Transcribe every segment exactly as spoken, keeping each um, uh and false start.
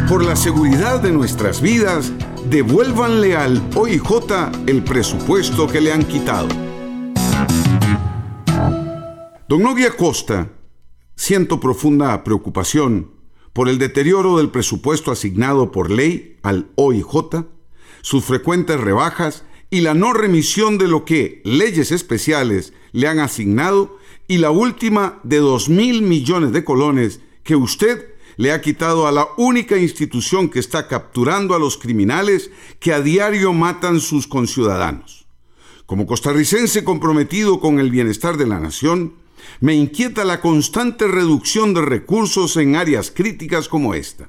Por la seguridad de nuestras vidas, devuélvanle al O I J el presupuesto que le han quitado. Don Nogui Acosta, siento profunda preocupación por el deterioro del presupuesto asignado por ley al O I J, sus frecuentes rebajas y la no remisión de lo que leyes especiales le han asignado, y la última de dos mil millones de colones que usted le ha quitado a la única institución que está capturando a los criminales que a diario matan sus conciudadanos. Como costarricense comprometido con el bienestar de la nación, me inquieta la constante reducción de recursos en áreas críticas como esta.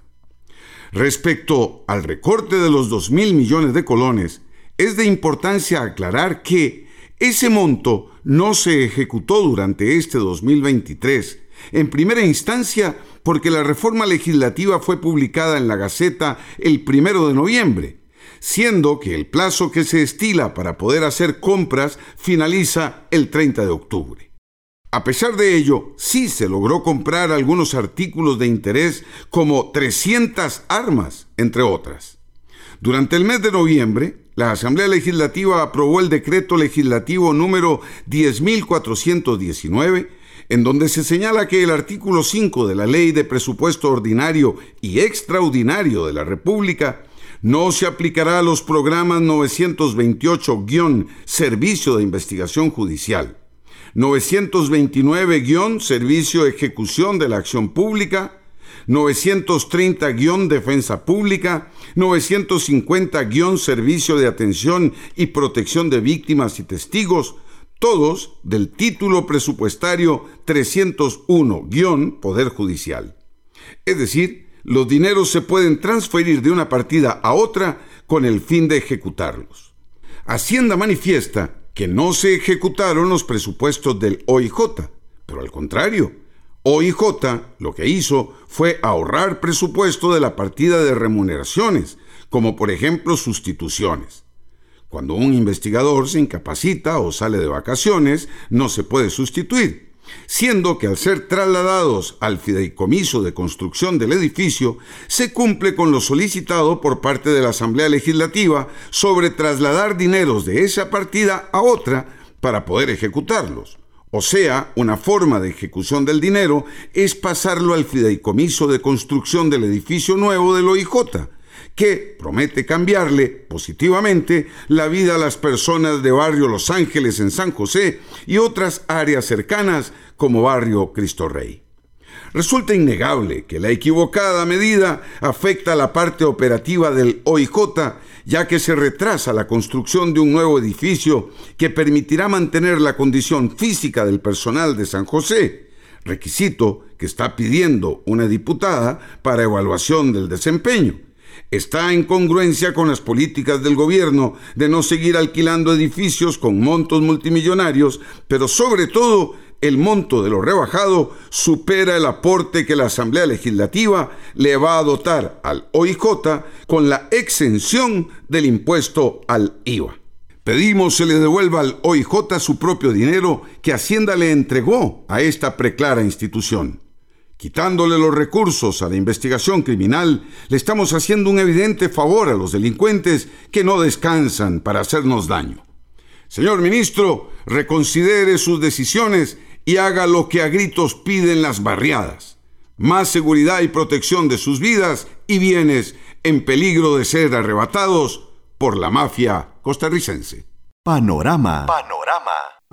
Respecto al recorte de los dos mil millones de colones, es de importancia aclarar que ese monto no se ejecutó durante este dos mil veintitrés, en primera instancia porque la reforma legislativa fue publicada en la Gaceta el primero de noviembre, siendo que el plazo que se estila para poder hacer compras finaliza el treinta de octubre. A pesar de ello, sí se logró comprar algunos artículos de interés como trescientas armas, entre otras. Durante el mes de noviembre, la Asamblea Legislativa aprobó el decreto legislativo número diez mil cuatrocientos diecinueve, en donde se señala que el artículo cinco de la Ley de Presupuesto Ordinario y Extraordinario de la República no se aplicará a los programas novecientos veintiocho Servicio de Investigación Judicial, novecientos veintinueve Servicio de Ejecución de la Acción Pública, novecientos treinta Defensa Pública, novecientos cincuenta Servicio de Atención y Protección de Víctimas y Testigos, todos del título presupuestario trescientos uno Poder Judicial. Es decir, los dineros se pueden transferir de una partida a otra con el fin de ejecutarlos. Hacienda manifiesta que no se ejecutaron los presupuestos del O I J, pero al contrario, O I J lo que hizo fue ahorrar presupuesto de la partida de remuneraciones, como por ejemplo sustituciones. Cuando un investigador se incapacita o sale de vacaciones, no se puede sustituir, siendo que al ser trasladados al fideicomiso de construcción del edificio, se cumple con lo solicitado por parte de la Asamblea Legislativa sobre trasladar dineros de esa partida a otra para poder ejecutarlos. O sea, una forma de ejecución del dinero es pasarlo al fideicomiso de construcción del edificio nuevo del O I J, que promete cambiarle positivamente la vida a las personas de Barrio Los Ángeles en San José y otras áreas cercanas como Barrio Cristo Rey. Resulta innegable que la equivocada medida afecta a la parte operativa del O I J, ya que se retrasa la construcción de un nuevo edificio que permitirá mantener la condición física del personal de San José, requisito que está pidiendo una diputada para evaluación del desempeño. Está en congruencia con las políticas del gobierno de no seguir alquilando edificios con montos multimillonarios, pero sobre todo el monto de lo rebajado supera el aporte que la Asamblea Legislativa le va a dotar al O I J con la exención del impuesto al I V A. Pedimos se le devuelva al O I J su propio dinero que Hacienda le entregó a esta preclara institución. Quitándole los recursos a la investigación criminal, le estamos haciendo un evidente favor a los delincuentes que no descansan para hacernos daño. Señor ministro, reconsidere sus decisiones y haga lo que a gritos piden las barriadas: más seguridad y protección de sus vidas y bienes en peligro de ser arrebatados por la mafia costarricense. Panorama. Panorama.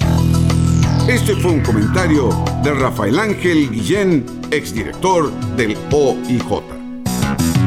Este fue un comentario de Rafael Ángel Guillén, exdirector del O I J.